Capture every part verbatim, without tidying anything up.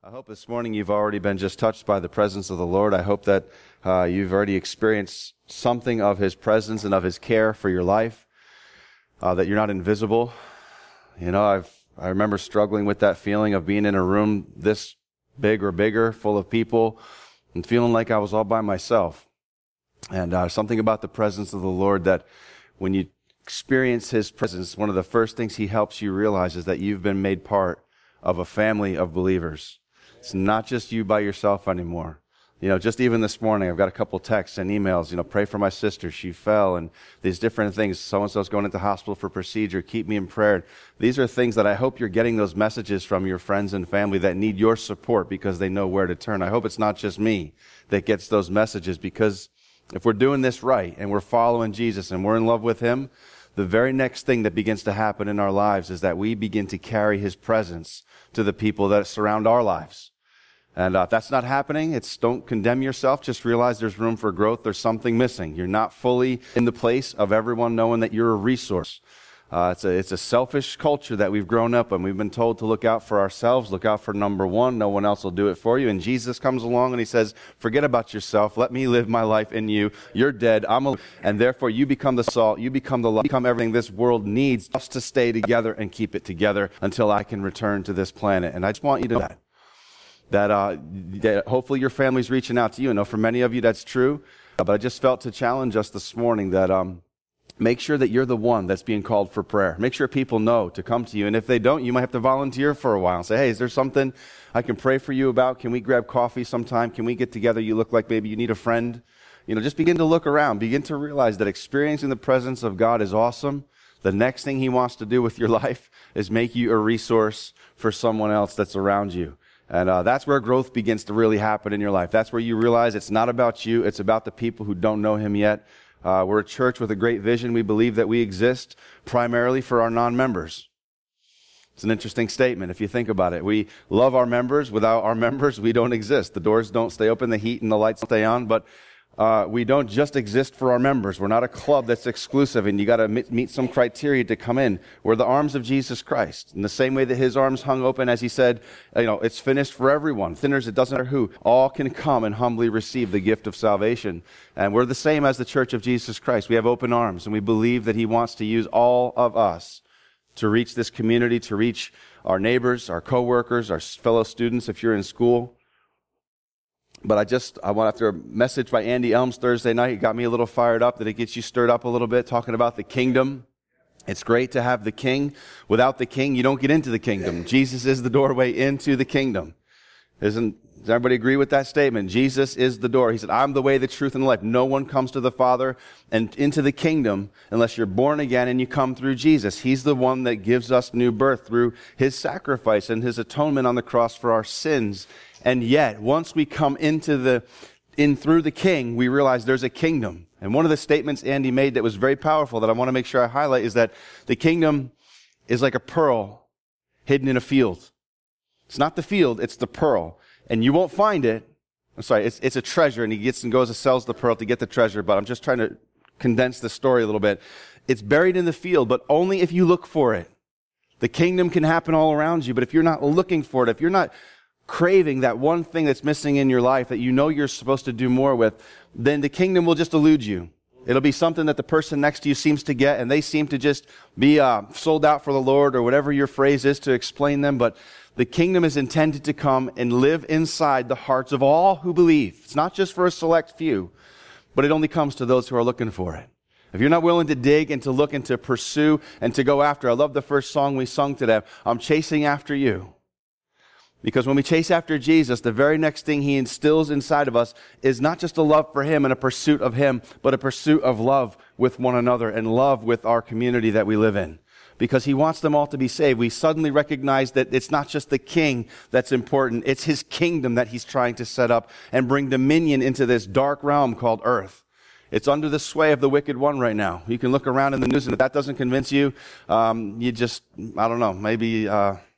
I hope this morning you've already been just touched by the presence of the Lord. I hope that uh, you've already experienced something of His presence and of His care for your life, uh, that you're not invisible. You know, I've I remember struggling with that feeling of being in a room this big or bigger, full of people, and feeling like I was all by myself. And uh, something about the presence of the Lord that when you experience His presence, one of the first things He helps you realize is that you've been made part of a family of believers. It's not just you by yourself anymore. You know, just even this morning, I've got a couple texts and emails, you know, pray for my sister, she fell, and these different things. So-and-so's going into hospital for procedure, keep me in prayer. These are things that I hope you're getting those messages from your friends and family that need your support because they know where to turn. I hope it's not just me that gets those messages, because if we're doing this right and we're following Jesus and we're in love with Him, the very next thing that begins to happen in our lives is that we begin to carry His presence to the people that surround our lives. And uh, if that's not happening, it's don't condemn yourself. Just realize there's room for growth. There's something missing. You're not fully in the place of everyone knowing that you're a resource. Uh, it's a it's a selfish culture that we've grown up in. We've been told to look out for ourselves, look out for number one. No one else will do it for you. And Jesus comes along and He says, forget about yourself. Let me live my life in you. You're dead. I'm alive. And therefore you become the salt. You become the light. You become everything this world needs just to stay together and keep it together until I can return to this planet. And I just want you to know that. That, uh, that hopefully your family's reaching out to you. I know for many of you that's true. Uh, but I just felt to challenge us this morning that um, make sure that you're the one that's being called for prayer. Make sure people know to come to you. And if they don't, you might have to volunteer for a while and say, hey, is there something I can pray for you about? Can we grab coffee sometime? Can we get together? You look like maybe you need a friend. You know, just begin to look around. Begin to realize that experiencing the presence of God is awesome. The next thing He wants to do with your life is make you a resource for someone else that's around you. And uh, that's where growth begins to really happen in your life. That's where you realize it's not about you. It's about the people who don't know Him yet. Uh, we're a church with a great vision. We believe that we exist primarily for our non-members. It's an interesting statement if you think about it. We love our members. Without our members, we don't exist. The doors don't stay open, the heat and the lights stay on, but Uh, we don't just exist for our members. We're not a club that's exclusive and you got to meet, meet some criteria to come in. We're the arms of Jesus Christ. In the same way that His arms hung open as He said, you know, it's finished for everyone. Sinners, it doesn't matter who. All can come and humbly receive the gift of salvation. And we're the same as the Church of Jesus Christ. We have open arms and we believe that He wants to use all of us to reach this community, to reach our neighbors, our coworkers, our fellow students if you're in school. But I just, I went after a message by Andy Elms Thursday night. It got me a little fired up. That it gets you stirred up a little bit, talking about the kingdom. It's great to have the king. Without the king, you don't get into the kingdom. Jesus is the doorway into the kingdom. Isn't, does everybody agree with that statement? Jesus is the door. He said, I'm the way, the truth, and the life. No one comes to the Father and into the kingdom unless you're born again and you come through Jesus. He's the one that gives us new birth through His sacrifice and His atonement on the cross for our sins. And yet, once we come into the, in through the King, we realize there's a kingdom. And one of the statements Andy made that was very powerful that I want to make sure I highlight is that the kingdom is like a pearl hidden in a field. It's not the field, it's the pearl. And you won't find it. I'm sorry, it's, it's a treasure, and he gets and goes and sells the pearl to get the treasure, but I'm just trying to condense the story a little bit. It's buried in the field, but only if you look for it. The kingdom can happen all around you, but if you're not looking for it, if you're not craving that one thing that's missing in your life that you know you're supposed to do more with, then the kingdom will just elude you. It'll be something that the person next to you seems to get, and they seem to just be uh, sold out for the Lord, or whatever your phrase is to explain them. But the kingdom is intended to come and live inside the hearts of all who believe. It's not just for a select few, but it only comes to those who are looking for it. If you're not willing to dig and to look and to pursue and to go after, I love the first song we sung today, I'm chasing after you. Because when we chase after Jesus, the very next thing He instills inside of us is not just a love for Him and a pursuit of Him, but a pursuit of love with one another and love with our community that we live in. Because He wants them all to be saved. We suddenly recognize that it's not just the king that's important. It's His kingdom that He's trying to set up and bring dominion into this dark realm called earth. It's under the sway of the wicked one right now. You can look around in the news, and if that doesn't convince you, um, you just, I don't know, maybe... Uh,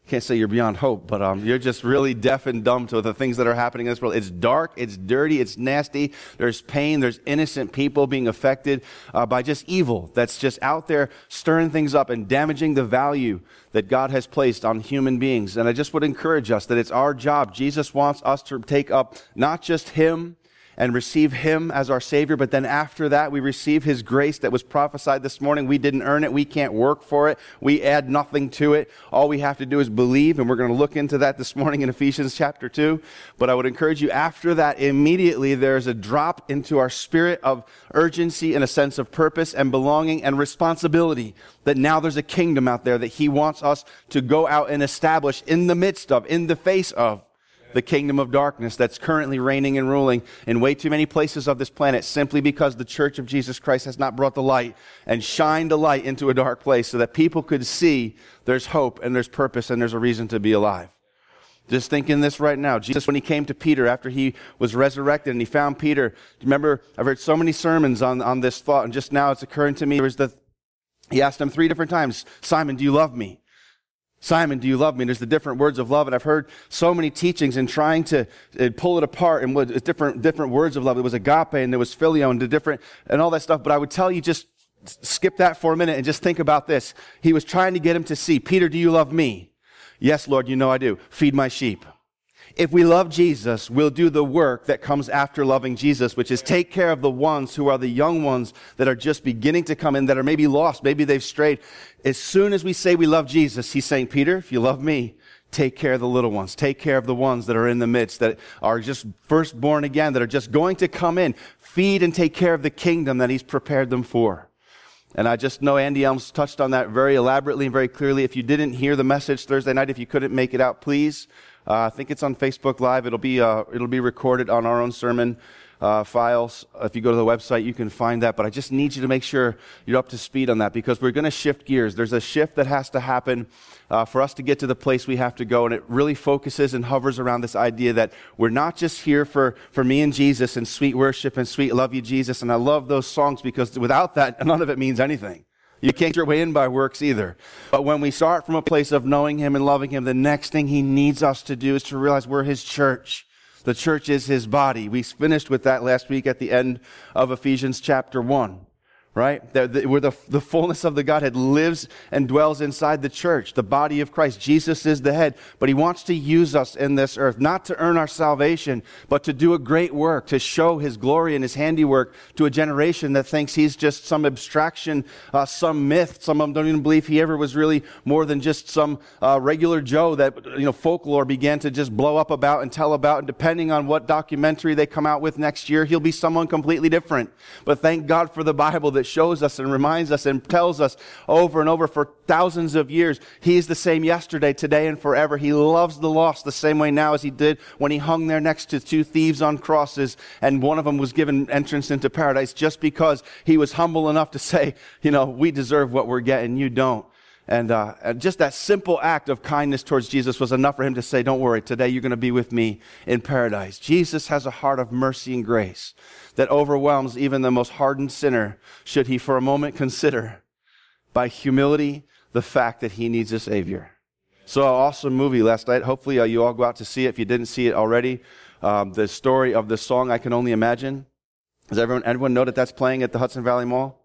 can't say you're beyond hope, but um, you're just really deaf and dumb to the things that are happening in this world. It's dark, it's dirty, it's nasty. There's pain, there's innocent people being affected uh, by just evil that's just out there stirring things up and damaging the value that God has placed on human beings. And I just would encourage us that it's our job. Jesus wants us to take up not just Him and receive Him as our Savior, but then after that, we receive His grace that was prophesied this morning. We didn't earn it. We can't work for it. We add nothing to it. All we have to do is believe, and we're going to look into that this morning in Ephesians chapter two. But I would encourage you, after that, immediately there's a drop into our spirit of urgency and a sense of purpose and belonging and responsibility, that now there's a kingdom out there that He wants us to go out and establish in the midst of, in the face of, the kingdom of darkness that's currently reigning and ruling in way too many places of this planet, simply because the church of Jesus Christ has not brought the light and shined a light into a dark place so that people could see there's hope and there's purpose and there's a reason to be alive. Just thinking this right now. Jesus, when He came to Peter after He was resurrected and He found Peter, remember, I've heard so many sermons on, on this thought, and just now it's occurring to me, there was the, He asked him three different times, Simon, do you love me? Simon, do you love me? And there's the different words of love. And I've heard so many teachings in trying to uh, pull it apart and what different different words of love. There was agape and there was phileo and the different and all that stuff. But I would tell you, just skip that for a minute and just think about this. He was trying to get him to see, Peter, do you love me? Yes, Lord, you know I do. Feed my sheep. If we love Jesus, we'll do the work that comes after loving Jesus, which is take care of the ones who are the young ones that are just beginning to come in, that are maybe lost, maybe they've strayed. As soon as we say we love Jesus, He's saying, Peter, if you love me, take care of the little ones. Take care of the ones that are in the midst, that are just first born again, that are just going to come in. Feed and take care of the kingdom that He's prepared them for. And I just know Andy Elms touched on that very elaborately and very clearly. If you didn't hear the message Thursday night, if you couldn't make it out, please, uh, I think it's on Facebook Live. It'll be uh, it'll be recorded on our own sermon uh, files. If you go to the website, you can find that. But I just need you to make sure you're up to speed on that, because we're going to shift gears. There's a shift that has to happen uh, for us to get to the place we have to go. And it really focuses and hovers around this idea that we're not just here for, for me and Jesus and sweet worship and sweet love you, Jesus. And I love those songs, because without that, none of it means anything. You can't get your way in by works either. But when we start from a place of knowing Him and loving Him, the next thing He needs us to do is to realize we're His church. The church is His body. We finished with that last week at the end of Ephesians chapter one. Right? Where the, the fullness of the Godhead lives and dwells inside the church, the body of Christ. Jesus is the head, but He wants to use us in this earth, not to earn our salvation, but to do a great work, to show His glory and His handiwork to a generation that thinks He's just some abstraction, uh, some myth. Some of them don't even believe He ever was really more than just some uh, regular Joe that, you know, folklore began to just blow up about and tell about, and depending on what documentary they come out with next year, He'll be someone completely different. But thank God for the Bible that shows us and reminds us and tells us over and over for thousands of years, He is the same yesterday, today, and forever. He loves the lost the same way now as He did when He hung there next to two thieves on crosses, and one of them was given entrance into paradise just because he was humble enough to say, you know, we deserve what we're getting, you don't. And, uh, and just that simple act of kindness towards Jesus was enough for Him to say, don't worry, today you're going to be with me in paradise. Jesus has a heart of mercy and grace that overwhelms even the most hardened sinner, should he for a moment consider, by humility, the fact that he needs a Savior. So, an awesome movie last night. Hopefully uh, you all go out to see it if you didn't see it already. Um, the story of the song, I Can Only Imagine. Does everyone, everyone know that that's playing at the Hudson Valley Mall?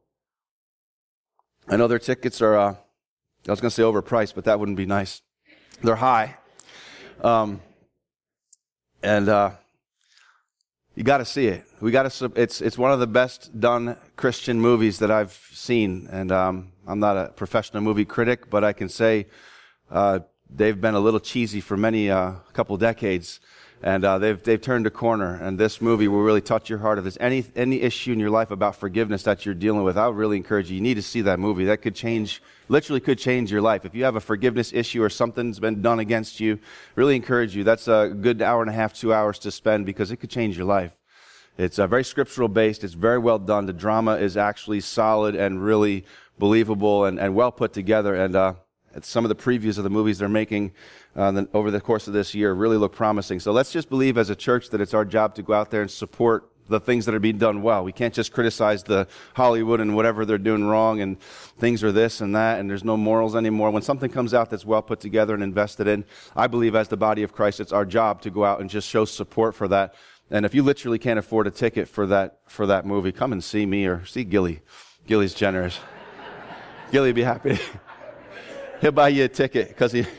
I know their tickets are... Uh, I was going to say overpriced, but that wouldn't be nice. They're high. Um, and uh, you got to see it. We got to. It's it's one of the best done Christian movies that I've seen. And um, I'm not a professional movie critic, but I can say uh, they've been a little cheesy for many uh, couple decades. And uh, they've they've turned a corner, and this movie will really touch your heart. If there's any any issue in your life about forgiveness that you're dealing with, I would really encourage you. You need to see that movie. That could change, literally could change your life. If you have a forgiveness issue or something's been done against you, really encourage you. That's a good hour and a half, two hours to spend, because it could change your life. It's uh, very scriptural based. It's very well done. The drama is actually solid and really believable and, and well put together. And uh, some of the previews of the movies they're making Uh, the, over the course of this year really look promising. So let's just believe as a church that it's our job to go out there and support the things that are being done well. We can't just criticize the Hollywood and whatever they're doing wrong and things are this and that and there's no morals anymore. When something comes out that's well put together and invested in, I believe as the body of Christ, it's our job to go out and just show support for that. And if you literally can't afford a ticket for that for that movie, come and see me or see Gilly. Gilly's generous. Gilly would be happy. He'll buy you a ticket because he...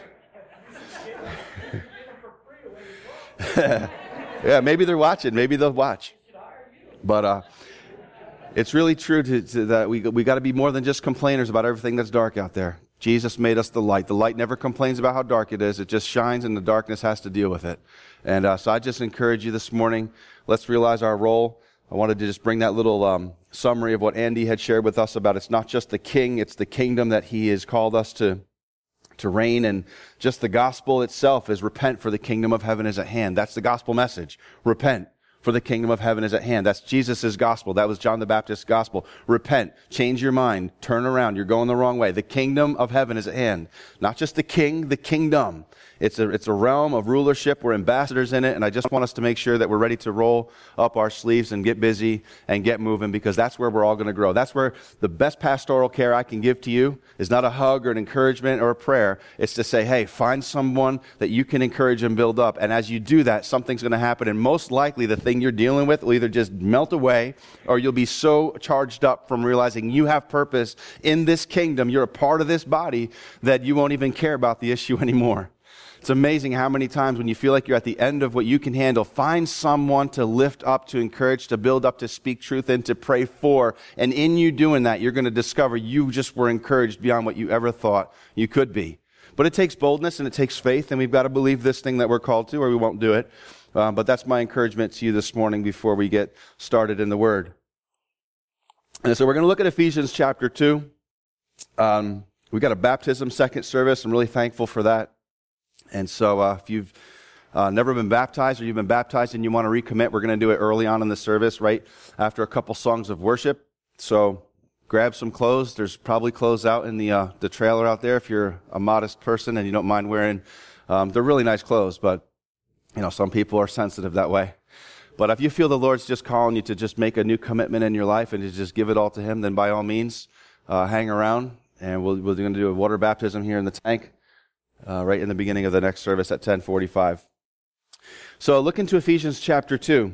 Yeah, maybe they're watching. Maybe they'll watch. But uh, it's really true to, to that we we got to be more than just complainers about everything that's dark out there. Jesus made us the light. The light never complains about how dark it is. It just shines, and the darkness has to deal with it. And uh, so I just encourage you this morning, let's realize our role. I wanted to just bring that little um, summary of what Andy had shared with us about it's not just the king, it's the kingdom that he has called us to to reign, and just the gospel itself is repent, for the kingdom of heaven is at hand. That's the gospel message. Repent, for the kingdom of heaven is at hand. That's Jesus' gospel. That was John the Baptist's gospel. Repent, change your mind, turn around. You're going the wrong way. The kingdom of heaven is at hand. Not just the king, the kingdom. It's a, it's a realm of rulership. We're ambassadors in it, and I just want us to make sure that we're ready to roll up our sleeves and get busy and get moving, because that's where we're all going to grow. That's where the best pastoral care I can give to you is not a hug or an encouragement or a prayer. It's to say, hey, find someone that you can encourage and build up, and as you do that, something's going to happen, and most likely the thing you're dealing with will either just melt away, or you'll be so charged up from realizing you have purpose in this kingdom, you're a part of this body, that you won't even care about the issue anymore. It's amazing how many times when you feel like you're at the end of what you can handle, find someone to lift up, to encourage, to build up, to speak truth in, to pray for. And in you doing that, you're going to discover you just were encouraged beyond what you ever thought you could be. But it takes boldness and it takes faith, and we've got to believe this thing that we're called to, or we won't do it. Uh, but that's my encouragement to you this morning before we get started in the Word. And so we're going to look at Ephesians chapter two. Um, we got a baptism second service. I'm really thankful for that. And so uh, if you've uh, never been baptized, or you've been baptized and you want to recommit, we're going to do it early on in the service, right after a couple songs of worship. So grab some clothes. There's probably clothes out in the uh, the trailer out there if you're a modest person and you don't mind wearing. Um, they're really nice clothes, but you know, some people are sensitive that way. But if you feel the Lord's just calling you to just make a new commitment in your life and to just give it all to Him, then by all means, uh, hang around, and we'll, we're going to do a water baptism here in the tank. Uh, right in the beginning of the next service at ten forty-five. So look into Ephesians chapter two.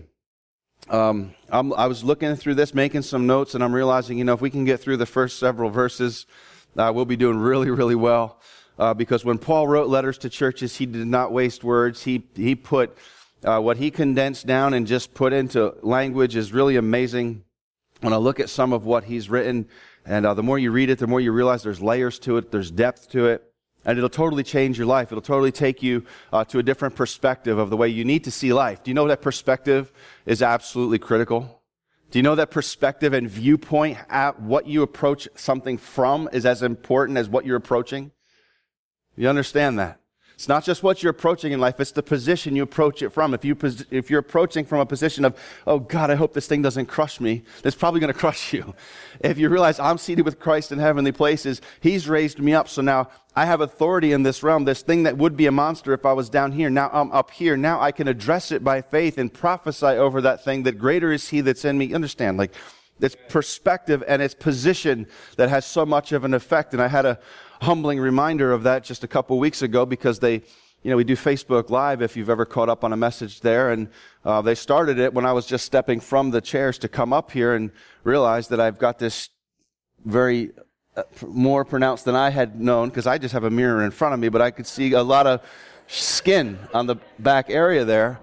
Um, I'm, I was looking through this, making some notes, and I'm realizing, you know, if we can get through the first several verses, uh, we'll be doing really, really well. Uh, because when Paul wrote letters to churches, he did not waste words. He he put uh, what he condensed down and just put into language is really amazing. When I look at some of what he's written, and uh, the more you read it, the more you realize there's layers to it, there's depth to it. And it'll totally change your life. It'll totally take you uh, to a different perspective of the way you need to see life. Do you know that perspective is absolutely critical? Do you know that perspective and viewpoint at what you approach something from is as important as what you're approaching? You understand that? It's not just what you're approaching in life, it's the position you approach it from. If, you, if you're approaching from a position of, oh God, I hope this thing doesn't crush me, it's probably going to crush you. If you realize I'm seated with Christ in heavenly places, He's raised me up, so now I have authority in this realm. This thing that would be a monster if I was down here, now I'm up here. Now I can address it by faith and prophesy over that thing that greater is He that's in me. Understand, like, it's perspective and it's position that has so much of an effect. And I had a humbling reminder of that just a couple weeks ago, because they, you know, we do Facebook Live, if you've ever caught up on a message there, and uh, they started it when I was just stepping from the chairs to come up here and realized that I've got this very uh, more pronounced than I had known, because I just have a mirror in front of me, but I could see a lot of skin on the back area there.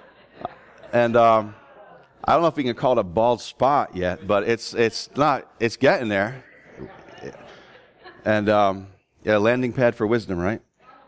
And um, I don't know if we can call it a bald spot yet, but it's it's not, it's getting there. And, um, yeah, landing pad for wisdom, right?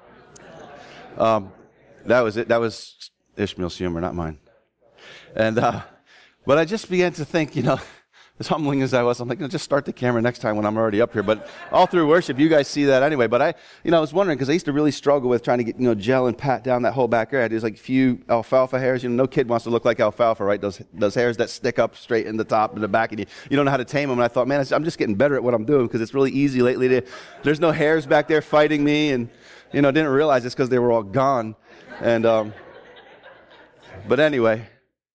Um, that was it. That was Ishmael's humor, not mine. And, uh, but I just began to think, you know, as humbling as I was, I'm like, no, just start the camera next time when I'm already up here. But all through worship, you guys see that anyway. But I, you know, I was wondering, because I used to really struggle with trying to get, you know, gel and pat down that whole back area. There's like a few alfalfa hairs. You know, no kid wants to look like alfalfa, right? Those those hairs that stick up straight in the top and the back, and you, you don't know how to tame them. And I thought, man, I'm just getting better at what I'm doing, because it's really easy lately. To, there's no hairs back there fighting me, and, you know, didn't realize it's because they were all gone. And, um, but anyway,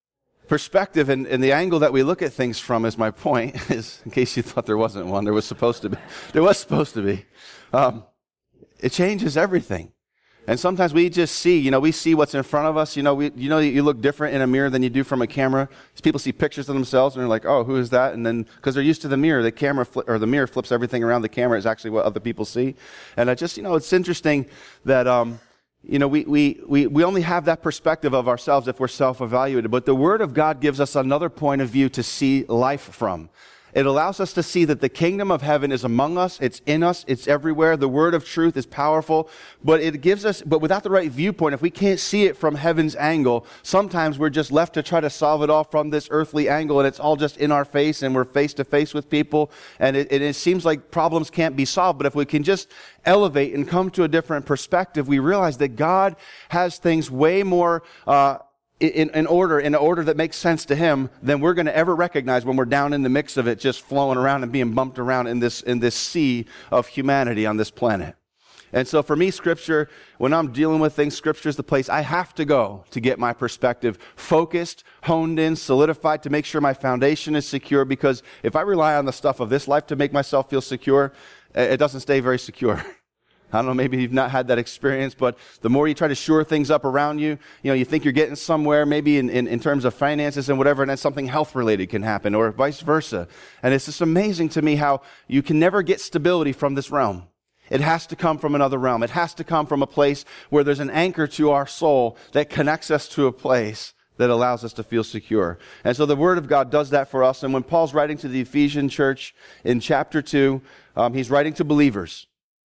perspective and, and the angle that we look at things from is my point, is in case you thought there wasn't one, there was supposed to be. There was supposed to be. Um, it changes everything. And sometimes we just see, you know, we see what's in front of us. You know, we, you know, you look different in a mirror than you do from a camera. People see pictures of themselves and they're like, oh, who is that? And then, because they're used to the mirror, the camera fli- or the mirror flips everything around. The camera is actually what other people see. And I just, you know, it's interesting that, um, you know, we, we, we, we only have that perspective of ourselves if we're self-evaluated. But the Word of God gives us another point of view to see life from. It allows us to see that the kingdom of heaven is among us, it's in us, it's everywhere. The word of truth is powerful, but it gives us, but without the right viewpoint, if we can't see it from heaven's angle, sometimes we're just left to try to solve it all from this earthly angle, and it's all just in our face, and we're face to face with people, and it, it, it seems like problems can't be solved. But if we can just elevate and come to a different perspective, we realize that God has things way more uh In, in order, in an order that makes sense to Him, than we're going to ever recognize when we're down in the mix of it, just flowing around and being bumped around in this in this sea of humanity on this planet. And so for me, Scripture, when I'm dealing with things, Scripture is the place I have to go to get my perspective focused, honed in, solidified, to make sure my foundation is secure. Because if I rely on the stuff of this life to make myself feel secure, it doesn't stay very secure. I don't know, maybe you've not had that experience, but the more you try to shore things up around you, you know, you think you're getting somewhere, maybe in, in, in terms of finances and whatever, and then something health-related can happen, or vice versa. And it's just amazing to me how you can never get stability from this realm. It has to come from another realm. It has to come from a place where there's an anchor to our soul that connects us to a place that allows us to feel secure. And so the Word of God does that for us. And when Paul's writing to the Ephesian church in chapter two, um, he's writing to believers.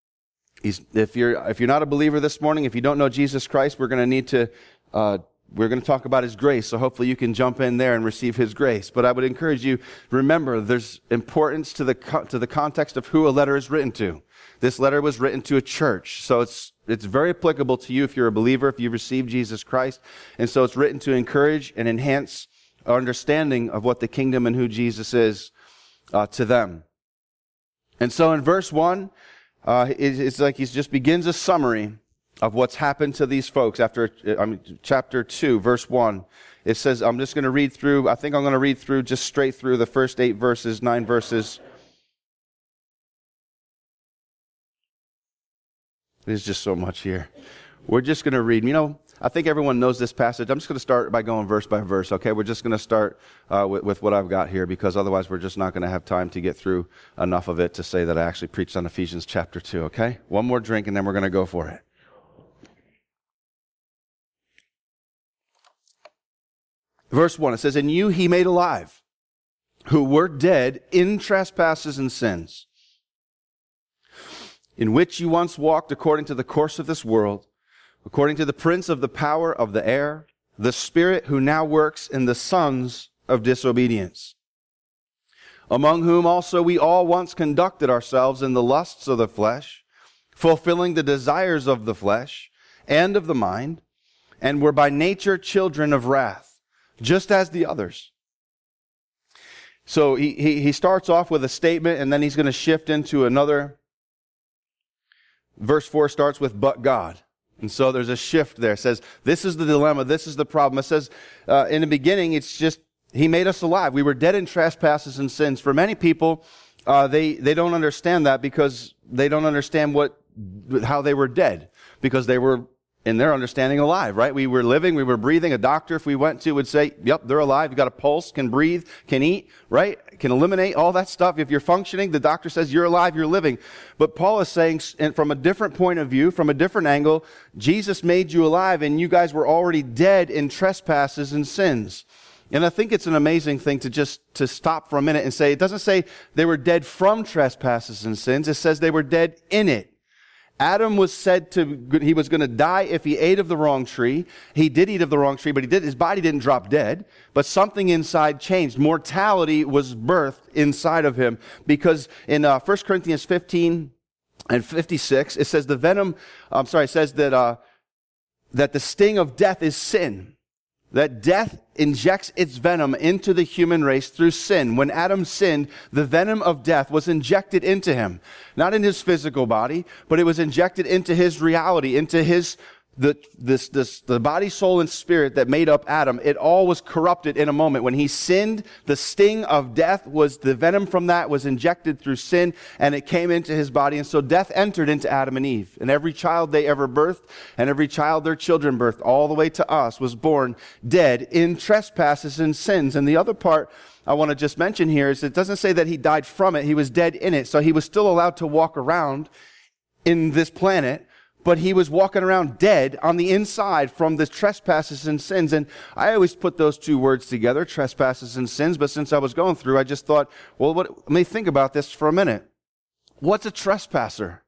He's, if you're if you're not a believer this morning, if you don't know Jesus Christ, we're going to need to uh, we're going to talk about His grace. So hopefully you can jump in there and receive His grace. But I would encourage you, remember, there's importance to the co- to the context of who a letter is written to. This letter was written to a church, so it's it's very applicable to you if you're a believer, if you've received Jesus Christ, and so it's written to encourage and enhance our understanding of what the kingdom and who Jesus is uh, to them. And so in verse one. Uh, it, it's like he just begins a summary of what's happened to these folks after I mean, chapter two, verse one. It says, I'm just going to read through, I think I'm going to read through just straight through the first eight verses, nine verses. There's just so much here. We're just going to read. You know, I think everyone knows this passage. I'm just going to start by going verse by verse, okay? We're just going to start uh, with, with what I've got here, because otherwise we're just not going to have time to get through enough of it to say that I actually preached on Ephesians chapter two, okay? One more drink and then we're going to go for it. Verse one, it says, "In you He made alive, who were dead in trespasses and sins, in which you once walked according to the course of this world, according to the prince of the power of the air, the spirit who now works in the sons of disobedience, among whom also we all once conducted ourselves in the lusts of the flesh, fulfilling the desires of the flesh and of the mind, and were by nature children of wrath, just as the others." So he, he, he starts off with a statement, and then he's going to shift into another. Verse four starts with, "But God." And so there's a shift there. It says, this is the dilemma, this is the problem. It says, uh, in the beginning, it's just, He made us alive. We were dead in trespasses and sins. For many people, uh, they, they don't understand that, because they don't understand what, how they were dead, because they were, in their understanding, alive, right? We were living, we were breathing. A doctor, if we went to, would say, yep, they're alive. You've got a pulse, can breathe, can eat, right? Can eliminate all that stuff. If you're functioning, the doctor says you're alive, you're living. But Paul is saying, from a different point of view, from a different angle, Jesus made you alive, and you guys were already dead in trespasses and sins. And I think it's an amazing thing to just to stop for a minute and say, it doesn't say they were dead from trespasses and sins. It says they were dead in it. Adam was said to, he was going to die if he ate of the wrong tree. He did eat of the wrong tree, but he did, his body didn't drop dead. But something inside changed. Mortality was birthed inside of him. Because in uh, First Corinthians fifteen and fifty-six, it says the venom, I'm sorry, it says that, uh, that the sting of death is sin. That death injects its venom into the human race through sin. When Adam sinned, the venom of death was injected into him. Not in his physical body, but it was injected into his reality, into his the, this, this, the body, soul, and spirit that made up Adam, it all was corrupted in a moment. When he sinned, the sting of death was, the venom from that was injected through sin, and it came into his body. And so death entered into Adam and Eve. And every child they ever birthed, and every child their children birthed, all the way to us, was born dead in trespasses and sins. And the other part I want to just mention here is it doesn't say that he died from it. He was dead in it. So he was still allowed to walk around in this planet, but he was walking around dead on the inside from the trespasses and sins. And I always put those two words together, trespasses and sins. But since I was going through, I just thought, well, what, let me think about this for a minute. What's a trespasser?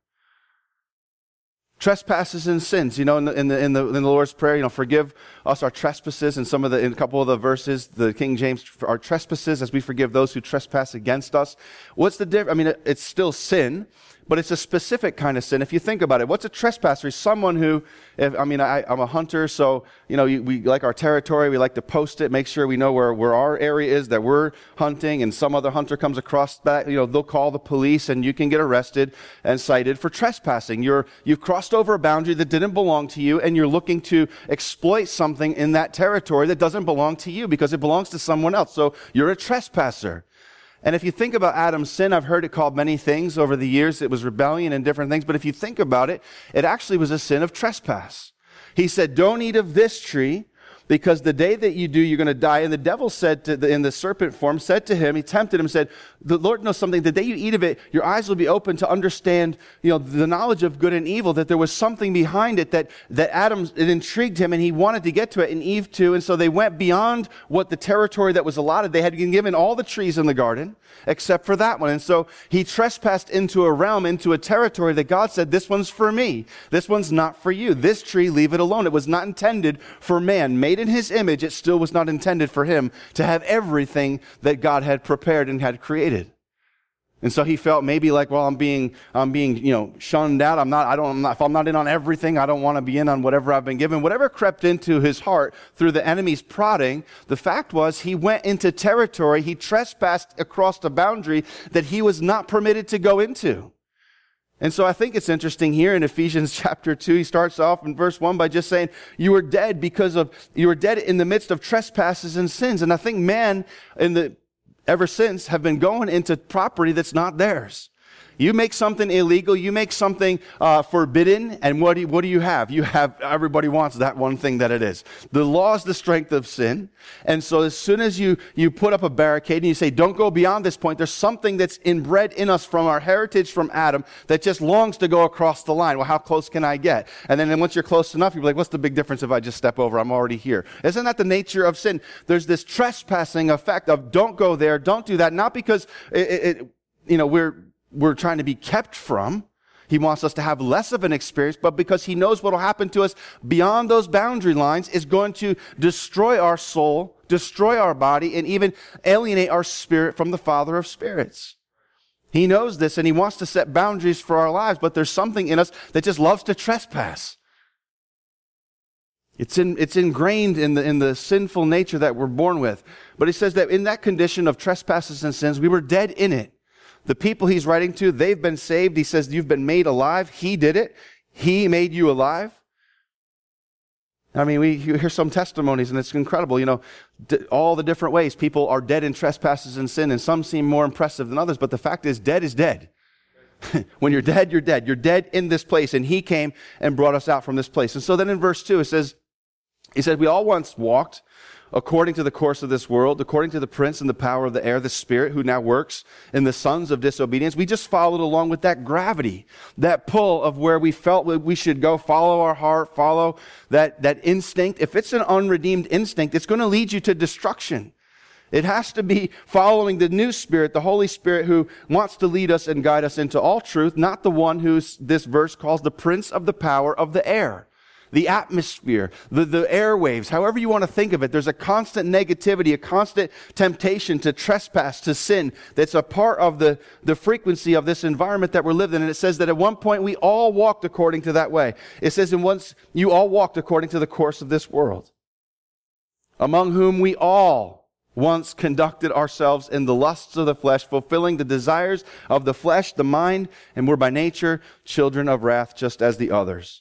Trespasses and sins, you know, in the, in the in the in the Lord's Prayer, you know, forgive us our trespasses. And some of the in a couple of the verses, the King James, our trespasses as we forgive those who trespass against us. What's the difference? I mean, it, it's still sin, but it's a specific kind of sin. If you think about it, what's a trespasser? He's someone who, if, I mean, I, I'm a hunter, so, you know, we like our territory. We like to post it, make sure we know where, where our area is that we're hunting, and some other hunter comes across that, you know, they'll call the police, and you can get arrested and cited for trespassing. You're, you've crossed over a boundary that didn't belong to you, and you're looking to exploit something in that territory that doesn't belong to you because it belongs to someone else. So you're a trespasser. And if you think about Adam's sin, I've heard it called many things over the years. It was rebellion and different things. But if you think about it, it actually was a sin of trespass. He said, don't eat of this tree, because the day that you do, you're going to die. And the devil said to the, in the serpent form, said to him, he tempted him, said, the Lord knows something. The day you eat of it, your eyes will be open to understand, you know, the knowledge of good and evil, that there was something behind it that, that Adam, it intrigued him and he wanted to get to it, and Eve too. And so they went beyond what the territory that was allotted. They had been given all the trees in the garden except for that one. And so he trespassed into a realm, into a territory that God said, this one's for me. This one's not for you. This tree, leave it alone. It was not intended for man. Made in his image, it still was not intended for him to have everything that God had prepared and had created. And so he felt maybe like, well, I'm being, I'm being, you know, shunned out. I'm not, I don't, I'm not, if I'm not in on everything, I don't want to be in on whatever I've been given. Whatever crept into his heart through the enemy's prodding, the fact was he went into territory, he trespassed across the boundary that he was not permitted to go into. And so I think it's interesting here in Ephesians chapter two, he starts off in verse one by just saying, you were dead because of, you were dead in the midst of trespasses and sins. And I think man in the, ever since have been going into property that's not theirs. You make something illegal, you make something uh, forbidden, and what do, you, what do you have? You have, everybody wants that one thing that it is. The law is the strength of sin. And so as soon as you, you put up a barricade and you say, don't go beyond this point, there's something that's inbred in us from our heritage from Adam that just longs to go across the line. Well, how close can I get? And then, then once you're close enough, you're like, what's the big difference if I just step over? I'm already here. Isn't that the nature of sin? There's this trespassing effect of don't go there, don't do that. Not because it, it, you know, we're, we're trying to be kept from. He wants us to have less of an experience, but because he knows what will happen to us beyond those boundary lines is going to destroy our soul, destroy our body, and even alienate our spirit from the Father of spirits. He knows this, and he wants to set boundaries for our lives, but there's something in us that just loves to trespass. It's in, it's ingrained in the, in the sinful nature that we're born with. But he says that in that condition of trespasses and sins, we were dead in it. The people he's writing to, they've been saved. He says, you've been made alive. He did it. He made you alive. I mean, we hear some testimonies, and it's incredible. You know, all the different ways people are dead in trespasses and sin, and some seem more impressive than others. But the fact is, dead is dead. When you're dead, you're dead. You're dead in this place, and he came and brought us out from this place. And so then in verse two, it says, he said, we all once walked according to the course of this world, according to the prince and the power of the air, the spirit who now works in the sons of disobedience. We just followed along with that gravity, that pull of where we felt we should go, follow our heart, follow that, that instinct. If it's an unredeemed instinct, it's going to lead you to destruction. It has to be following the new Spirit, the Holy Spirit, who wants to lead us and guide us into all truth, not the one who this verse calls the prince of the power of the air. The atmosphere, the, the airwaves, however you want to think of it, there's a constant negativity, a constant temptation to trespass, to sin, that's a part of the, the frequency of this environment that we're living in. And it says that at one point we all walked according to that way. It says, and once you all walked according to the course of this world, among whom we all once conducted ourselves in the lusts of the flesh, fulfilling the desires of the flesh, the mind, and were by nature children of wrath, just as the others.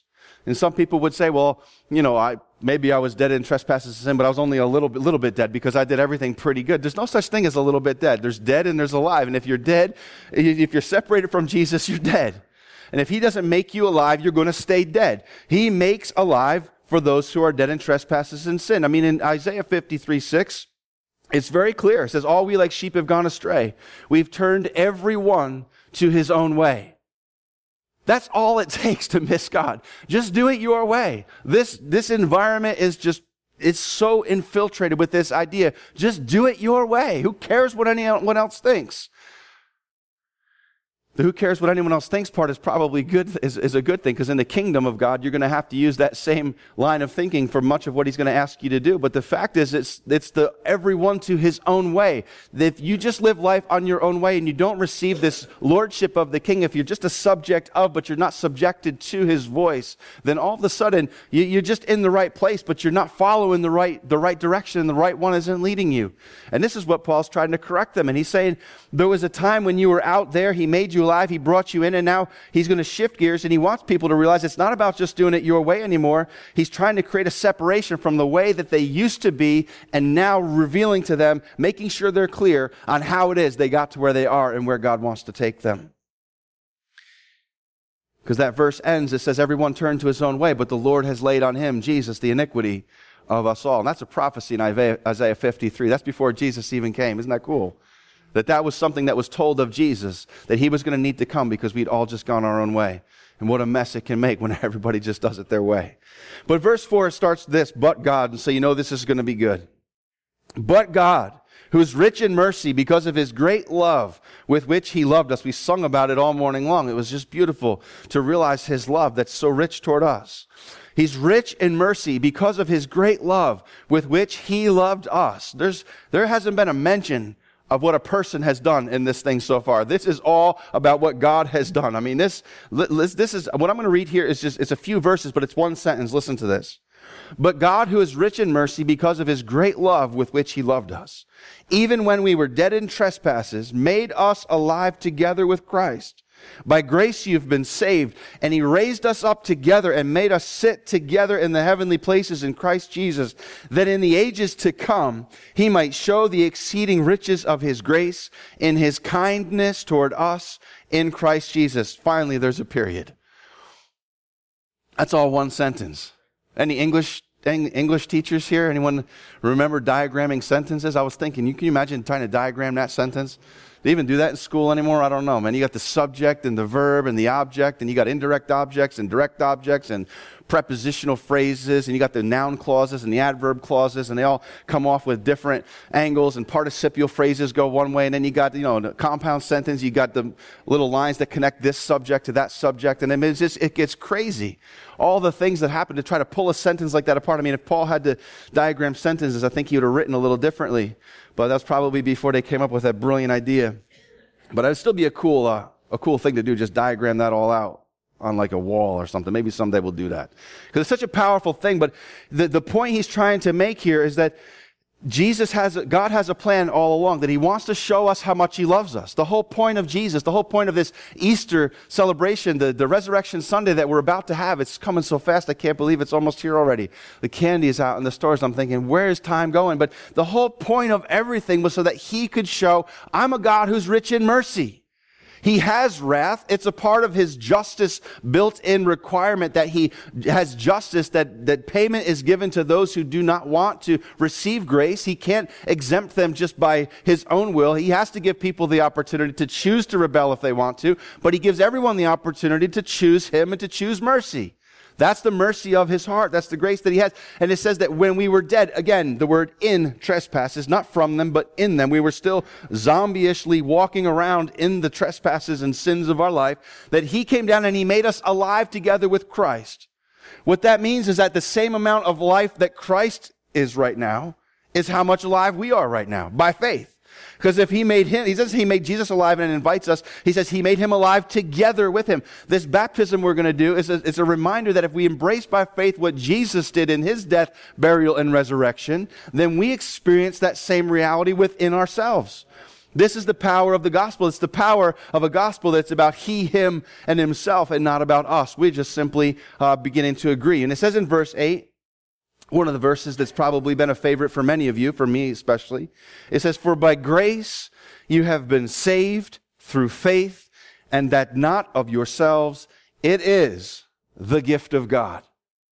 And some people would say, well, you know, I maybe I was dead in trespasses and sin, but I was only a little bit, little bit dead because I did everything pretty good. There's no such thing as a little bit dead. There's dead and there's alive. And if you're dead, if you're separated from Jesus, you're dead. And if he doesn't make you alive, you're going to stay dead. He makes alive for those who are dead in trespasses and sin. I mean, in Isaiah fifty-three six, it's very clear. It says, all we like sheep have gone astray. We've turned every one to his own way. That's all it takes to miss God. Just do it your way. This, this environment is just, it's so infiltrated with this idea. Just do it your way. Who cares what anyone else thinks? The who cares what anyone else thinks part is probably good, is, is a good thing, because in the kingdom of God, you're going to have to use that same line of thinking for much of what he's going to ask you to do. But the fact is, it's, it's the everyone to his own way. If you just live life on your own way and you don't receive this lordship of the king, if you're just a subject of, but you're not subjected to his voice, then all of a sudden, you, you're just in the right place, but you're not following the right, the right direction, and the right one isn't leading you. And this is what Paul's trying to correct them. And he's saying, there was a time when you were out there, he made you alive, he brought you in, and now he's going to shift gears, and he wants people to realize it's not about just doing it your way anymore. He's trying to create a separation from the way that they used to be, and now revealing to them, making sure they're clear on how it is they got to where they are and where God wants to take them. Because that verse ends, it says, everyone turned to his own way, but the Lord has laid on him, Jesus, the iniquity of us all. And that's a prophecy in Isaiah fifty-three. That's before Jesus even came. Isn't that cool? That that was something that was told of Jesus, that he was going to need to come because we'd all just gone our own way. And what a mess it can make when everybody just does it their way. But verse four starts this, but God, and so you know this is going to be good. But God, who is rich in mercy because of his great love with which he loved us. We sung about it all morning long. It was just beautiful to realize his love that's so rich toward us. He's rich in mercy because of his great love with which he loved us. There's, there hasn't been a mention of what a person has done in this thing so far. This is all about what God has done. I mean, this, this is, what I'm going to read here is just, it's a few verses, but it's one sentence. Listen to this. But God, who is rich in mercy because of his great love with which he loved us, even when we were dead in trespasses, made us alive together with Christ. By grace you've been saved, and he raised us up together and made us sit together in the heavenly places in Christ Jesus, that in the ages to come he might show the exceeding riches of his grace in his kindness toward us in Christ Jesus. Finally, there's a period. That's all one sentence. Any English English teachers here? Anyone remember diagramming sentences? I was thinking, you can you imagine trying to diagram that sentence? They even do that in school anymore? I don't know, man. You got the subject and the verb and the object, and you got indirect objects and direct objects and prepositional phrases, and you got the noun clauses and the adverb clauses, and they all come off with different angles, and participial phrases go one way, and then you got, you know, the compound sentence, you got the little lines that connect this subject to that subject, and then it's just, it gets crazy. All the things that happen to try to pull a sentence like that apart. I mean, if Paul had to diagram sentences, I think he would have written a little differently, but that's probably before they came up with that brilliant idea. But it'd still be a cool, uh, a cool thing to do, just diagram that all out on like a wall or something. Maybe someday we'll do that. Because it's such a powerful thing. But the, the point he's trying to make here is that Jesus has, a, God has a plan all along, that he wants to show us how much he loves us. The whole point of Jesus, the whole point of this Easter celebration, the, the Resurrection Sunday that we're about to have, it's coming so fast, I can't believe it's almost here already. The candy is out in the stores. I'm thinking, where is time going? But the whole point of everything was so that he could show, I'm a God who's rich in mercy. He has wrath. It's a part of his justice built-in requirement that he has justice, that, that payment is given to those who do not want to receive grace. He can't exempt them just by his own will. He has to give people the opportunity to choose to rebel if they want to, but he gives everyone the opportunity to choose him and to choose mercy. That's the mercy of his heart. That's the grace that he has. And it says that when we were dead, again, the word in trespasses, not from them, but in them. We were still zombie-ishly walking around in the trespasses and sins of our life, that he came down and he made us alive together with Christ. What that means is that the same amount of life that Christ is right now is how much alive we are right now, by faith. Because if he made him, he says he made Jesus alive and invites us, he says he made him alive together with him. This baptism we're going to do is a, it's a reminder that if we embrace by faith what Jesus did in his death, burial, and resurrection, then we experience that same reality within ourselves. This is the power of the gospel. It's the power of a gospel that's about he, him, and himself, and not about us. We're just simply uh, beginning to agree. And it says in verse eight, one of the verses that's probably been a favorite for many of you, for me especially, it says, "For by grace you have been saved through faith, and that not of yourselves, it is the gift of God."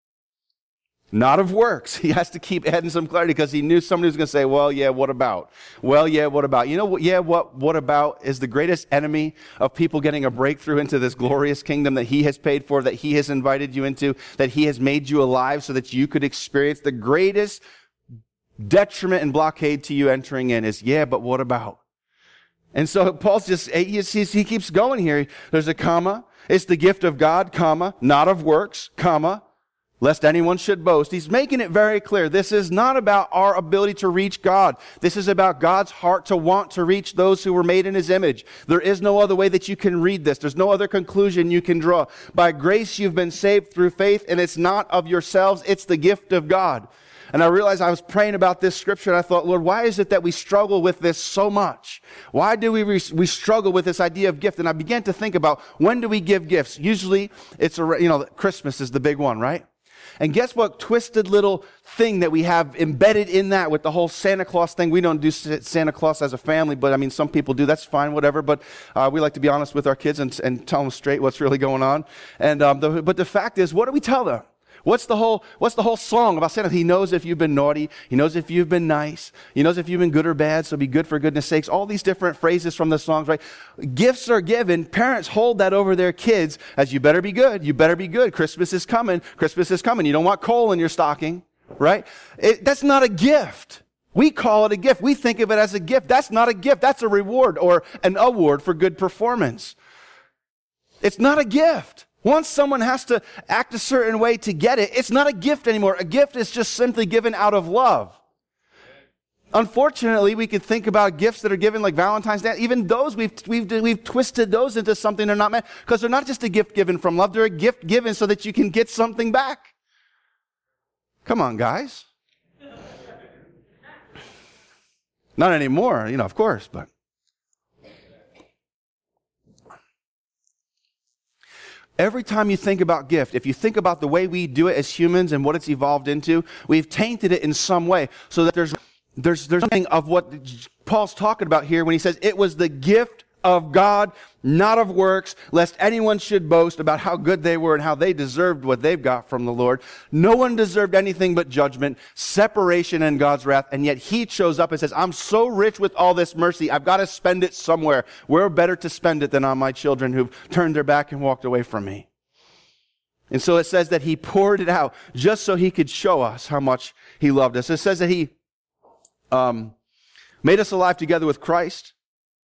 Not of works. He has to keep adding some clarity because he knew somebody was going to say, well, yeah, what about? Well, yeah, what about? You know what? Yeah, what, what about is the greatest enemy of people getting a breakthrough into this glorious kingdom that he has paid for, that he has invited you into, that he has made you alive so that you could experience. The greatest detriment and blockade to you entering in is, yeah, but what about? And so Paul's just, he, he keeps going here. There's a comma. It's the gift of God, comma, not of works, comma, lest anyone should boast. He's making it very clear. This is not about our ability to reach God. This is about God's heart to want to reach those who were made in his image. There is no other way that you can read this. There's no other conclusion you can draw. By grace you've been saved through faith, and it's not of yourselves. It's the gift of God. And I realized I was praying about this scripture, and I thought, Lord, why is it that we struggle with this so much? Why do we we struggle with this idea of gift? And I began to think about, when do we give gifts? Usually it's, a, you know, Christmas is the big one, right? And guess what twisted little thing that we have embedded in that with the whole Santa Claus thing? We don't do Santa Claus as a family, but I mean, some people do. That's fine, whatever. But uh, we like to be honest with our kids and, and tell them straight what's really going on. And um, the, but the fact is, what do we tell them? What's the whole, what's the whole song about Santa? He knows if you've been naughty. He knows if you've been nice. He knows if you've been good or bad, so be good for goodness sakes. All these different phrases from the songs, right? Gifts are given. Parents hold that over their kids as, you better be good. You better be good. Christmas is coming. Christmas is coming. You don't want coal in your stocking, right? It, that's not a gift. We call it a gift. We think of it as a gift. That's not a gift. That's a reward or an award for good performance. It's not a gift. Once someone has to act a certain way to get it, it's not a gift anymore. A gift is just simply given out of love. Unfortunately, we could think about gifts that are given like Valentine's Day. Even those, we've, we've, we've twisted those into something they're not meant, because they're not just a gift given from love. They're a gift given so that you can get something back. Come on, guys. Not anymore, you know, of course, but. Every time you think about gift, if you think about the way we do it as humans and what it's evolved into, we've tainted it in some way so that there's there's there's something of what Paul's talking about here when he says it was the gift of God, not of works, lest anyone should boast about how good they were and how they deserved what they've got from the Lord. No one deserved anything but judgment, separation, and God's wrath, and yet he shows up and says, I'm so rich with all this mercy, I've got to spend it somewhere. Where better to spend it than on my children who've turned their back and walked away from me? And so it says that he poured it out just so he could show us how much he loved us. It says that he um, made us alive together with Christ.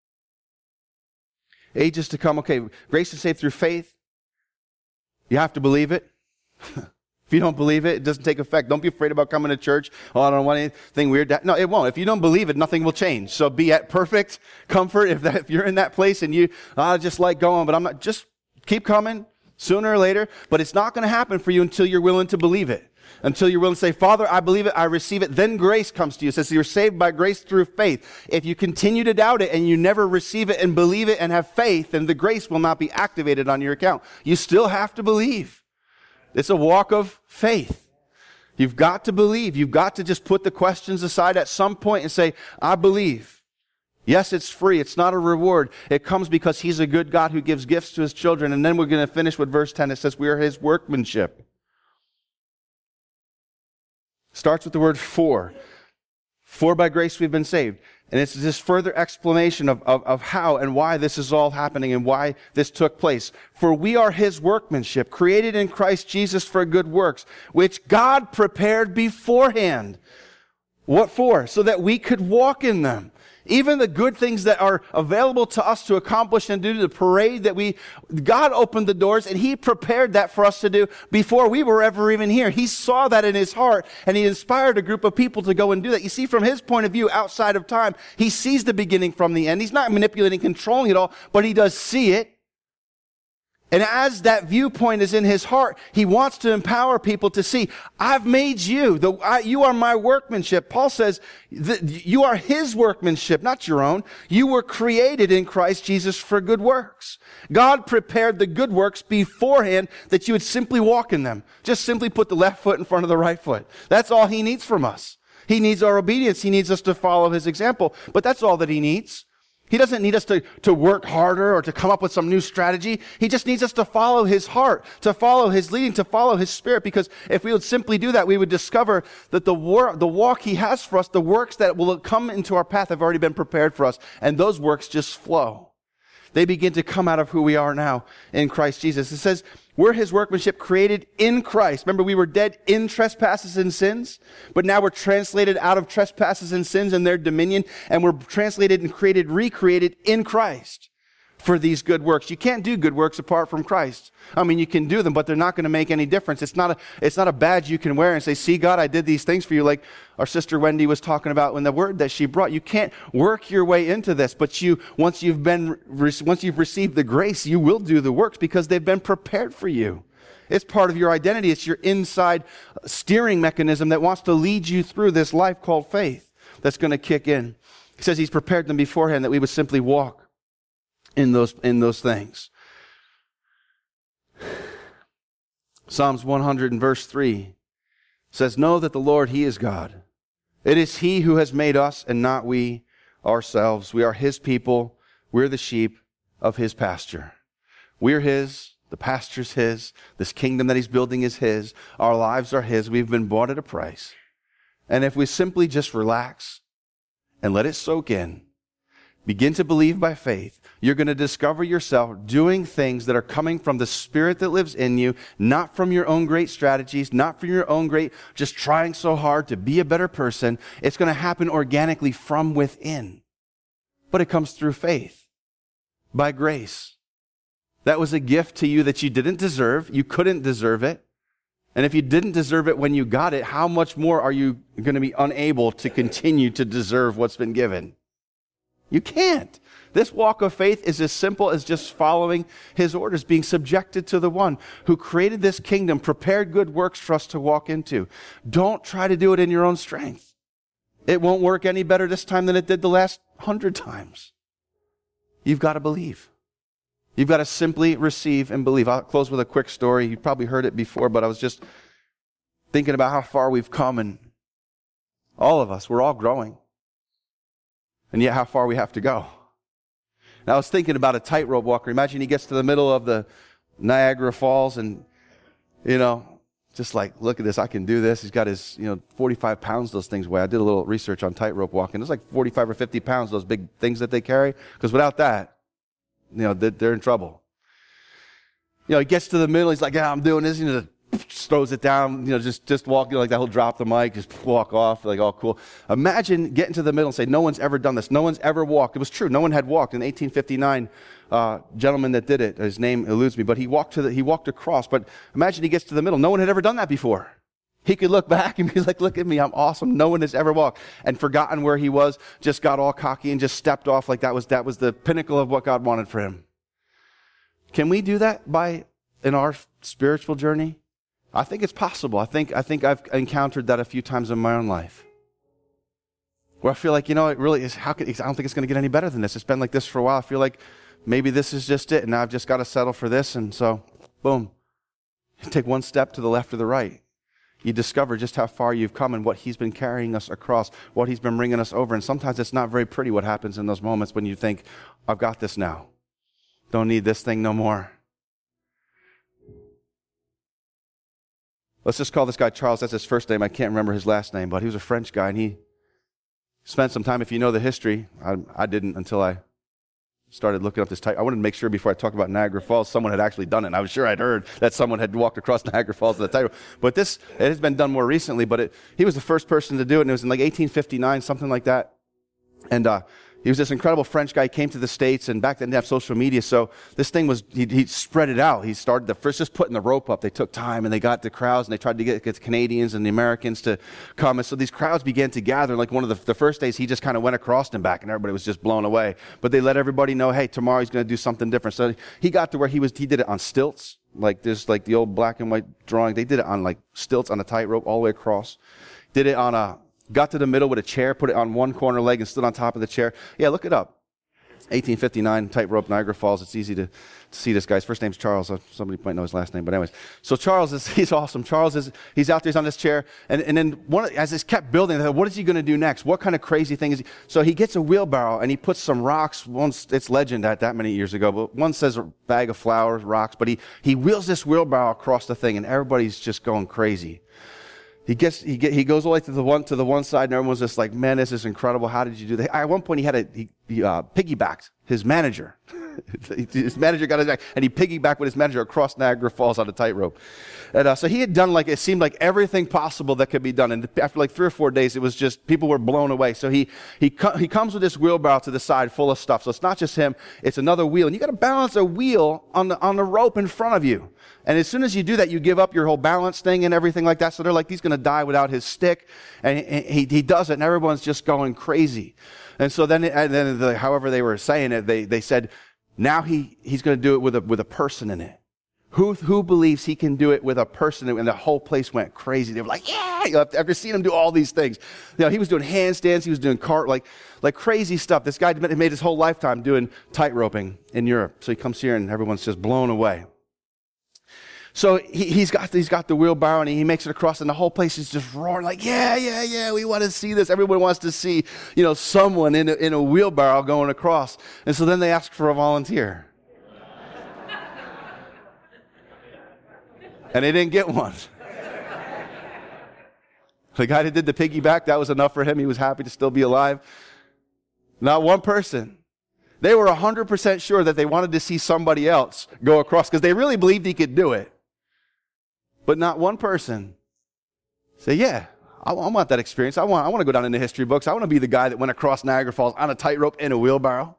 Ages to come. Okay, grace is saved through faith. You have to believe it. If you don't believe it, it doesn't take effect. Don't be afraid about coming to church. Oh, I don't want anything weird. No, it won't. If you don't believe it, nothing will change. So be at perfect comfort. If that, if you're in that place and you, I oh, just like going, but I'm not, just keep coming sooner or later. But it's not going to happen for you until you're willing to believe it. Until you're willing to say, Father, I believe it, I receive it. Then grace comes to you. It says you're saved by grace through faith. If you continue to doubt it and you never receive it and believe it and have faith, then the grace will not be activated on your account. You still have to believe. It's a walk of faith. You've got to believe. You've got to just put the questions aside at some point and say, I believe. Yes, it's free. It's not a reward. It comes because he's a good God who gives gifts to his children. And then we're going to finish with verse ten. It says we are his workmanship. Starts with the word for. For by grace we've been saved. And it's this further explanation of, of, of how and why this is all happening and why this took place. For we are his workmanship, created in Christ Jesus for good works, which God prepared beforehand. What for? So that we could walk in them. Even the good things that are available to us to accomplish and do, the parade that we, God opened the doors and he prepared that for us to do before we were ever even here. He saw that in his heart and he inspired a group of people to go and do that. You see, from his point of view, outside of time, he sees the beginning from the end. He's not manipulating, controlling it all, but he does see it. And as that viewpoint is in his heart, he wants to empower people to see, I've made you. The, I, you are my workmanship. Paul says that you are his workmanship, not your own. You were created in Christ Jesus for good works. God prepared the good works beforehand that you would simply walk in them. Just simply put the left foot in front of the right foot. That's all he needs from us. He needs our obedience. He needs us to follow his example. But that's all that he needs. He doesn't need us to, to work harder or to come up with some new strategy. He just needs us to follow his heart, to follow his leading, to follow his spirit. Because if we would simply do that, we would discover that the work, the walk he has for us, the works that will come into our path have already been prepared for us. And those works just flow. They begin to come out of who we are now in Christ Jesus. It says, we're his workmanship created in Christ. Remember, we were dead in trespasses and sins, but now we're translated out of trespasses and sins and their dominion, and we're translated and created, recreated in Christ for these good works. You can't do good works apart from Christ. I mean, you can do them, but they're not going to make any difference. It's not a, it's not a badge you can wear and say, see, God, I did these things for you, like our sister Wendy was talking about in the word that she brought. You can't work your way into this, but you, once you've been, once you've received the grace, you will do the works because they've been prepared for you. It's part of your identity. It's your inside steering mechanism that wants to lead you through this life called faith that's going to kick in. He says he's prepared them beforehand that we would simply walk in those, in those things. Psalms one hundred and verse three says, know that the Lord, he is God. It is he who has made us and not we ourselves. We are his people. We're the sheep of his pasture. We're his. The pasture's his. This kingdom that he's building is his. Our lives are his. We've been bought at a price. And if we simply just relax and let it soak in, begin to believe by faith, you're going to discover yourself doing things that are coming from the Spirit that lives in you, not from your own great strategies, not from your own great, just trying so hard to be a better person. It's going to happen organically from within. But it comes through faith, by grace. That was a gift to you that you didn't deserve. You couldn't deserve it. And if you didn't deserve it when you got it, how much more are you going to be unable to continue to deserve what's been given? You can't. This walk of faith is as simple as just following his orders, being subjected to the one who created this kingdom, prepared good works for us to walk into. Don't try to do it in your own strength. It won't work any better this time than it did the last hundred times. You've got to believe. You've got to simply receive and believe. I'll close with a quick story. You've probably heard it before, but I was just thinking about how far we've come, and all of us, we're all growing. And yet how far we have to go. Now I was thinking about a tightrope walker. Imagine he gets to the middle of the Niagara Falls and, you know, just like, look at this, I can do this. He's got his, you know, forty-five pounds those things weigh. I did a little research on tightrope walking. It's like forty-five or fifty pounds, those big things that they carry. Because without that, you know, they're in trouble. You know, he gets to the middle, he's like, yeah, I'm doing this, you know, throws it down, you know, just, just walk, you know, like that, he'll drop the mic, just walk off, like, all cool. Imagine getting to the middle and say, no one's ever done this. No one's ever walked. It was true. No one had walked. In eighteen fifty-nine, uh, gentleman that did it, his name eludes me, but he walked to the, he walked across. But imagine he gets to the middle. No one had ever done that before. He could look back and be like, look at me, I'm awesome. No one has ever walked. And forgotten where he was, just got all cocky and just stepped off like that was, that was the pinnacle of what God wanted for him. Can we do that by, in our spiritual journey? I think it's possible. I think I think I've encountered that a few times in my own life. Where I feel like, you know, it really is, how could, I don't think it's going to get any better than this. It's been like this for a while. I feel like maybe this is just it, and now I've just got to settle for this, and so, boom. You take one step to the left or the right. You discover just how far you've come and what he's been carrying us across, what he's been bringing us over, and sometimes it's not very pretty what happens in those moments when you think, I've got this now. Don't need this thing no more. Let's just call this guy Charles. That's his first name. I can't remember his last name, but he was a French guy, and he spent some time, if you know the history, I, I didn't until I started looking up this type. I wanted to make sure before I talked about Niagara Falls, someone had actually done it. And I was sure I'd heard that someone had walked across Niagara Falls in the tightrope. But this, it has been done more recently, but it, he was the first person to do it, and it was in like eighteen fifty-nine, something like that. And uh, He was this incredible French guy. He came to the States, and back then they didn't have social media, so this thing was, he, he spread it out. He started the first just putting the rope up. They took time, and they got the crowds, and they tried to get, get the Canadians and the Americans to come. And so these crowds began to gather. Like one of the, the first days, he just kind of went across and back, and everybody was just blown away. But they let everybody know, hey, tomorrow he's going to do something different. So he got to where he was, he did it on stilts, like there's like the old black and white drawing. They did it on like stilts on a tightrope all the way across. Did it on a, got to the middle with a chair, put it on one corner leg and stood on top of the chair. Yeah, look it up. eighteen fifty-nine, tightrope, Niagara Falls. It's easy to, to see this guy. His first name's Charles. Somebody might know his last name, but anyways. So Charles is, he's awesome. Charles is, he's out there, he's on this chair. And, and then one, as this kept building, what is he going to do next? What kind of crazy thing is he? So he gets a wheelbarrow and he puts some rocks. One's, it's legend that that many years ago, but one says a bag of flowers, rocks, but he, he wheels this wheelbarrow across the thing and everybody's just going crazy. He gets, he get, he goes all the way to the one, to the one side and everyone's just like, man, this is incredible. How did you do that? At one point he had a, he, he uh, piggybacked his manager. His manager got his back, and he piggybacked with his manager across Niagara Falls on a tightrope. And uh, so he had done like, it seemed like everything possible that could be done. And after like three or four days, it was just, people were blown away. So he, he, co- he comes with this wheelbarrow to the side full of stuff. So it's not just him, it's another wheel. And you got to balance a wheel on the, on the rope in front of you. And as soon as you do that, you give up your whole balance thing and everything like that. So they're like, he's going to die without his stick. And he, he does it, and everyone's just going crazy. And so then, and then the, however they were saying it, they, they said, now he, he's going to do it with a, with a person in it. Who, who believes he can do it with a person? And the whole place went crazy. They were like, yeah, you know, after seeing him do all these things. You know, he was doing handstands. He was doing cart, like, like crazy stuff. This guy made his whole lifetime doing tight roping in Europe. So he comes here and everyone's just blown away. So he, he's got he's got the wheelbarrow and he makes it across, and the whole place is just roaring like, yeah, yeah, yeah, we want to see this. Everyone wants to see, you know, someone in a, in a wheelbarrow going across. And so then they ask for a volunteer. And they didn't get one. The guy that did the piggyback, that was enough for him. He was happy to still be alive. Not one person. They were one hundred percent sure that they wanted to see somebody else go across because they really believed he could do it. But not one person say, yeah, I, I want that experience. I want, I want to go down in the history books. I want to be the guy that went across Niagara Falls on a tightrope in a wheelbarrow.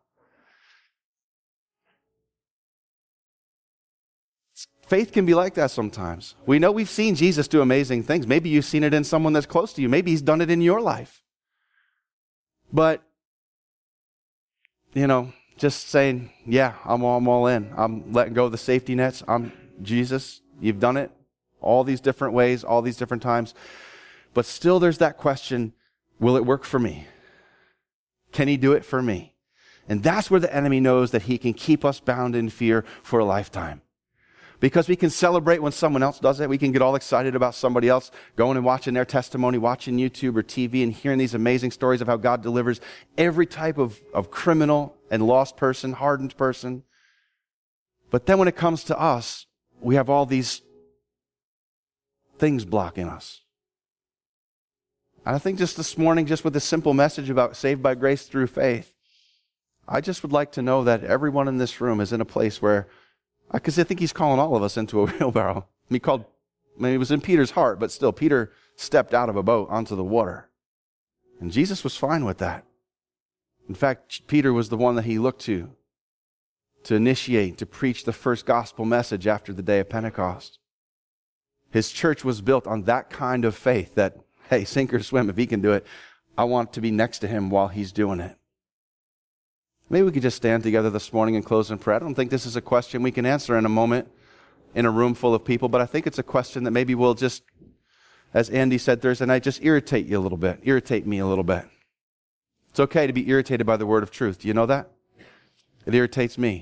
Faith can be like that sometimes. We know we've seen Jesus do amazing things. Maybe you've seen it in someone that's close to you. Maybe he's done it in your life. But, you know, just saying, yeah, I'm all, I'm all in. I'm letting go of the safety nets. I'm Jesus. You've done it all these different ways, all these different times. But still there's that question, will it work for me? Can he do it for me? And that's where the enemy knows that he can keep us bound in fear for a lifetime. Because we can celebrate when someone else does it. We can get all excited about somebody else going and watching their testimony, watching YouTube or T V and hearing these amazing stories of how God delivers every type of, of criminal and lost person, hardened person. But then when it comes to us, we have all these things blocking us. And I think just this morning, just with a simple message about saved by grace through faith, I just would like to know that everyone in this room is in a place where, because I think he's calling all of us into a wheelbarrow. He called, I mean, it was in Peter's heart, but still, Peter stepped out of a boat onto the water. And Jesus was fine with that. In fact, Peter was the one that he looked to, to initiate, to preach the first gospel message after the day of Pentecost. His church was built on that kind of faith that, hey, sink or swim, if he can do it, I want to be next to him while he's doing it. Maybe we could just stand together this morning and close in prayer. I don't think this is a question we can answer in a moment in a room full of people, but I think it's a question that maybe we'll just, as Andy said Thursday night, just irritate you a little bit, irritate me a little bit. It's okay to be irritated by the word of truth. Do you know that? It irritates me.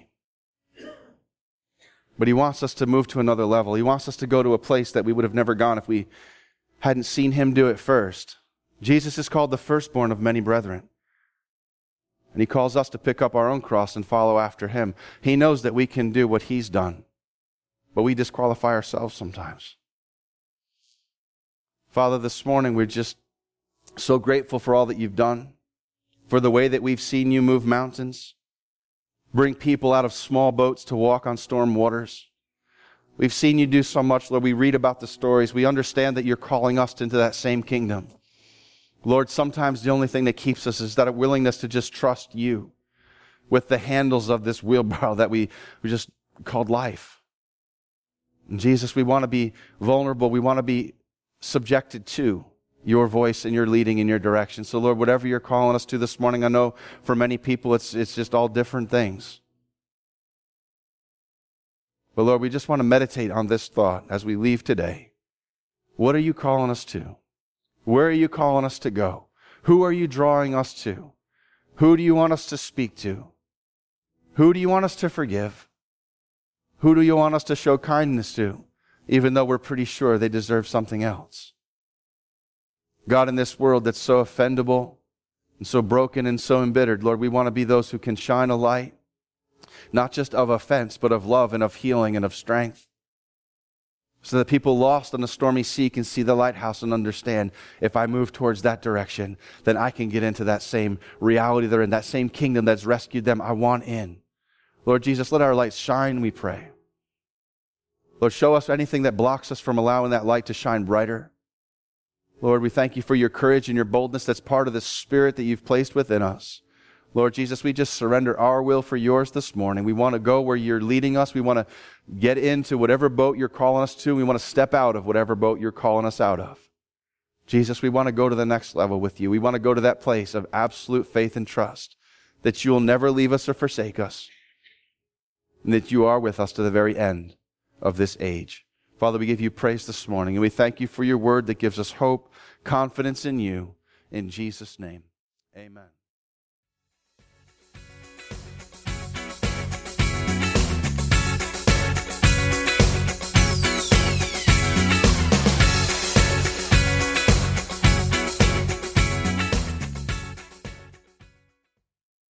But he wants us to move to another level. He wants us to go to a place that we would have never gone if we hadn't seen him do it first. Jesus is called the firstborn of many brethren. And he calls us to pick up our own cross and follow after him. He knows that we can do what he's done, but we disqualify ourselves sometimes. Father, this morning we're just so grateful for all that you've done, for the way that we've seen you move mountains, bring people out of small boats to walk on storm waters. We've seen you do so much, Lord. We read about the stories. We understand that you're calling us into that same kingdom. Lord, sometimes the only thing that keeps us is that willingness to just trust you with the handles of this wheelbarrow that we, we just called life. And Jesus, we want to be vulnerable. We want to be subjected to your voice and your leading in your direction. So Lord, whatever you're calling us to this morning, I know for many people it's, it's just all different things. But Lord, we just want to meditate on this thought as we leave today. What are you calling us to? Where are you calling us to go? Who are you drawing us to? Who do you want us to speak to? Who do you want us to forgive? Who do you want us to show kindness to, even though we're pretty sure they deserve something else? God, in this world that's so offendable and so broken and so embittered, Lord, we want to be those who can shine a light, not just of offense, but of love and of healing and of strength, so that people lost on the stormy sea can see the lighthouse and understand, if I move towards that direction, then I can get into that same reality they're in, that same kingdom that's rescued them. I want in. Lord Jesus, let our light shine, we pray. Lord, show us anything that blocks us from allowing that light to shine brighter. Lord, we thank you for your courage and your boldness that's part of the Spirit that you've placed within us. Lord Jesus, we just surrender our will for yours this morning. We want to go where you're leading us. We want to get into whatever boat you're calling us to. We want to step out of whatever boat you're calling us out of. Jesus, we want to go to the next level with you. We want to go to that place of absolute faith and trust that you will never leave us or forsake us, and that you are with us to the very end of this age. Father, we give you praise this morning, and we thank you for your word that gives us hope, confidence in you. In Jesus' name, amen.